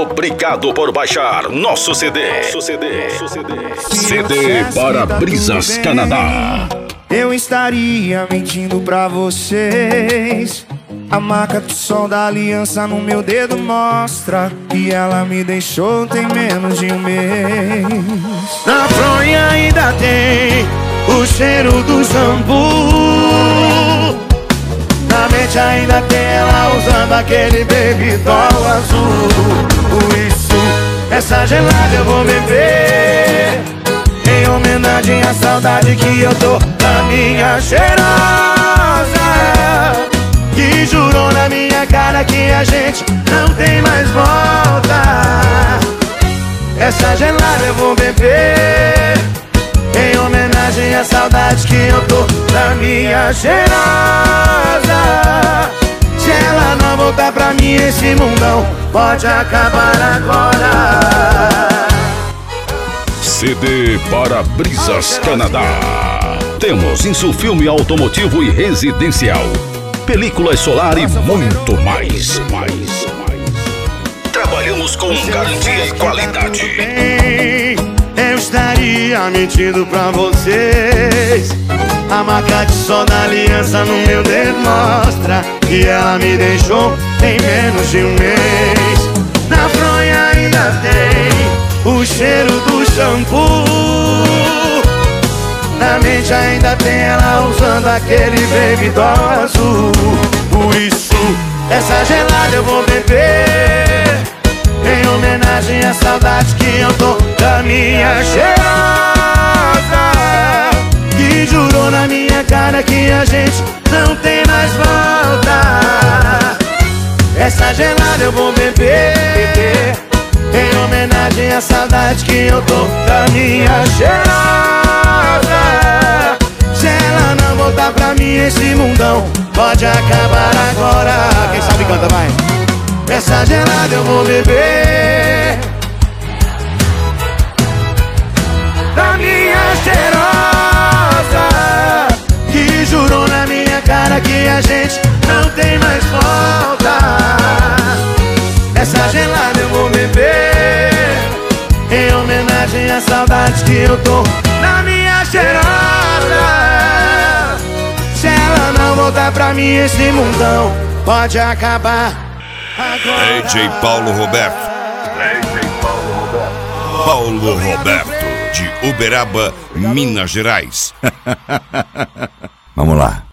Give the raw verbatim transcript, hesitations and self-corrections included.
Obrigado por baixar nosso C D. Nosso C D. C D para Brisas Canadá. Eu estaria mentindo pra vocês. A marca do sol da aliança no meu dedo mostra que ela me deixou tem menos de um mês. Na fronha ainda tem o cheiro do shampoo. Na mente ainda tem ela usando aquele baby doll azul. Por isso, essa gelada eu vou beber, em homenagem à saudade que eu tô da minha cheirosa, que jurou na minha cara que a gente não tem mais volta. Essa gelada eu vou beber, em homenagem à saudade que eu tô da minha cheirosa. Se ela não voltar pra mim, esse mundão pode acabar agora. C D para Brisas Canadá. Temos insufilme automotivo e residencial, películas solar e muito mais. mais, mais. Trabalhamos com garantia e qualidade. Eu estaria mentindo pra vocês. A marca de sol da aliança no meu dedo mostra que ela me deixou em menos de um mês. Na fronha ainda tem o cheiro do shampoo. Na mente ainda tem ela usando aquele baby doll azul. Por isso, essa gelada eu vou beber, em homenagem à saudade que eu tô da minha cheirosa, que jurou na minha cara que a gente não tem mais volta. Essa gelada eu vou beber, em homenagem à saudade que eu tô da minha cheirosa. Se ela não voltar pra mim, esse mundão pode acabar agora. Quem sabe canta, vai. Essa gelada eu vou beber, da minha cheirosa, que jurou na minha cara que a gente não tem mais volta. Essa gelada eu vou beber, em homenagem à saudade que eu tô na minha cheirosa. Se ela não voltar pra mim, esse mundão pode acabar agora. D J Paulo Roberto. D J Paulo Roberto. Paulo Roberto, de Uberaba, Minas Gerais. Vamos lá.